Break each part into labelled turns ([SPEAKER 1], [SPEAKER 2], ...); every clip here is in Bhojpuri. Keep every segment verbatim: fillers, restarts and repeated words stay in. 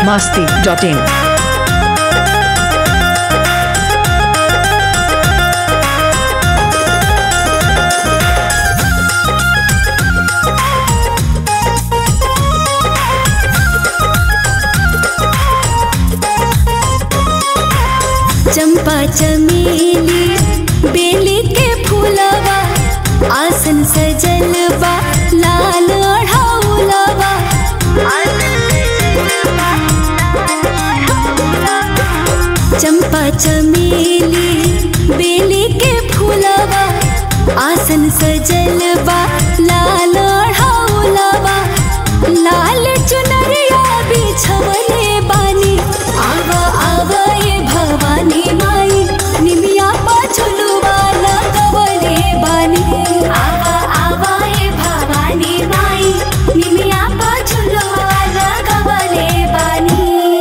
[SPEAKER 1] masti dot in.
[SPEAKER 2] चंपा चमेली बेली के फूलवा आसन सजलवा लाल ओढ़ाउलवा चंपा चमेली बेली के फूलवा आसन सजलवा लाल ओढ़ाउलवा लाल चुनरिया बिछवले बानी आवा आवा ये भवानी माई निमिया पाछुलवा लगवले बानी आवा आवा ये भवानी माई निमिया पाछुलवा लगवले बानी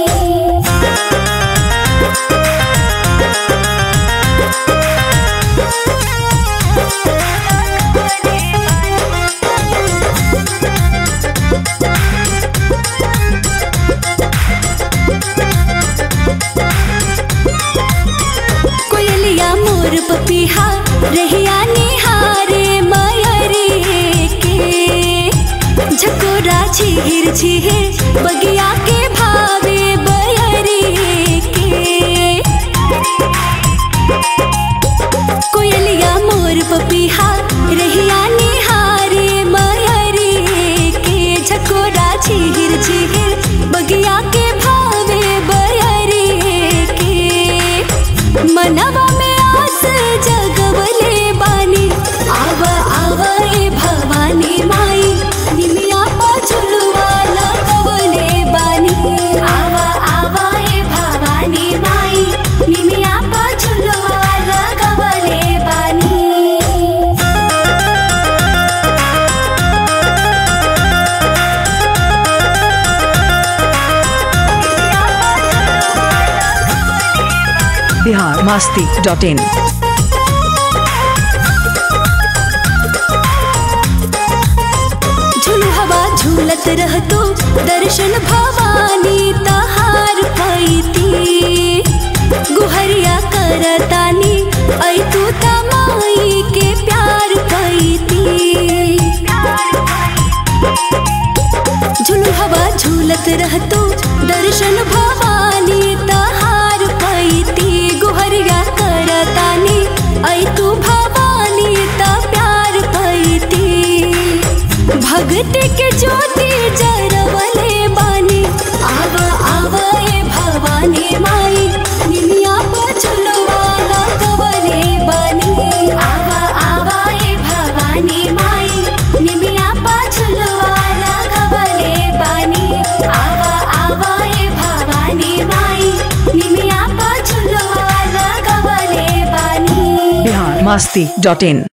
[SPEAKER 2] पपीहा रहिया निहारे मयरी के झकोरा झीर झीर बगिया के भावे बयरी के कोयलिया मोर पपीहा रहिया निहारे मयरी के झकोरा झीर झीर बगिया के भावे बयरी के मनवा में जगवले बानी आवा आवा ये भवानी माई निमिया पाछुलवा लगवले बानी आवा आवा ये भवानी माई निमिया पाछुलवा लगवले बानी
[SPEAKER 1] Bihar masti dot in.
[SPEAKER 2] झूलत रहतो दर्शन भवानी तहार पैती गुहरिया करतानी ऐ तू तमाई के प्यार पैती झुलू हवा झूलत रहतो दर्शन भवानी तहार पैती गुहरिया करतानी ऐ तू भवानी ता प्यार पैती भगत के ज्योति जरवले बानी आवा आवा ये भवानी माई निमिया पाछुलवा लगवले बानी आवा आवा ये भवानी माई निमिया पाछुलवा लगवले बानी आवा आवा ये भवानी माई निमिया पाछुलवा लगवले बानी
[SPEAKER 1] Bihar masti dot in.